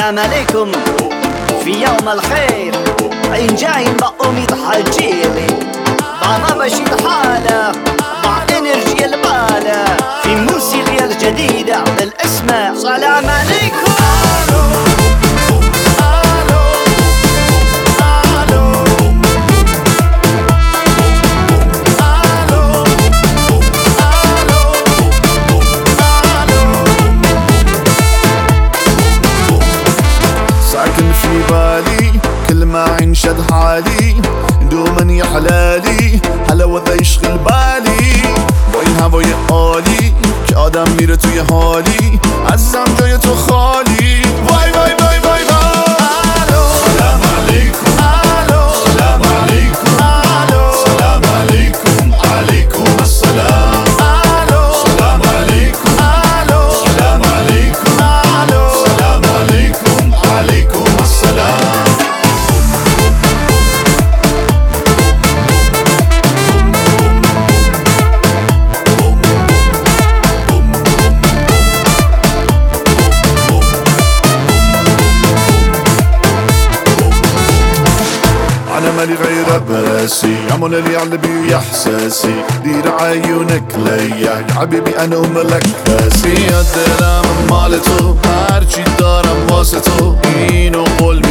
سلام عليكم في يوم الخير، عين جايين بأميد حجيلي بعض بشيد حالة مع انرجي البالة في موسيقى الجديدة بالاسم سلام عليكم. ساكن في بالي كل ما ينشد حالي دوما يحلالي حلاوة يشغل بالي با این هوای عالی که آدم میره توی حالی عزیزم جای تو خالی وای وای وای وای وای. سلام علیکم سلام علیکم سلام علیکم علیکم السلام سلام علیکم سلام علیکم سلام علیکم علیکم السلام. أنا مالي غير براسي عمل اللي على بي إحساسي دير عيونك ليا يا حبيبي أنا وملك راسي الدرام مالتو هرچی دارم واسه تو اینو قول